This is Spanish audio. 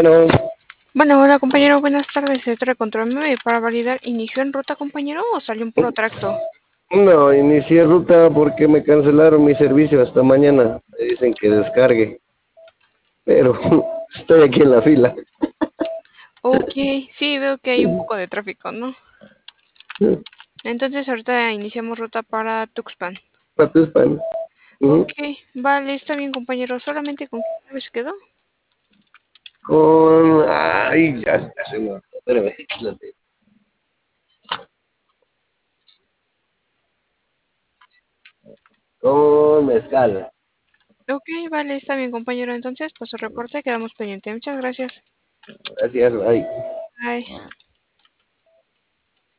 Bueno, Bueno, hola compañero, buenas tardes. Se trata de control 9 para validar. ¿Inició en ruta, compañero, o salió un puro tracto? no, inicié ruta porque me cancelaron mi servicio hasta mañana. Me dicen que descargue, pero estoy aquí en la fila. Ok, sí, veo que hay un poco de tráfico, ¿no? Entonces ahorita iniciamos ruta para Tuxpan. Patuspan. Ok, vale, está bien, compañero. ¿Solamente con qué nave se quedó? Ay, ya se me olvidó. Espérame, aquí la tengo. Con mezcal. Ok, vale, está bien, compañero. Entonces, pues su reporte quedamos pendiente. Muchas gracias. Gracias, bye. Bye.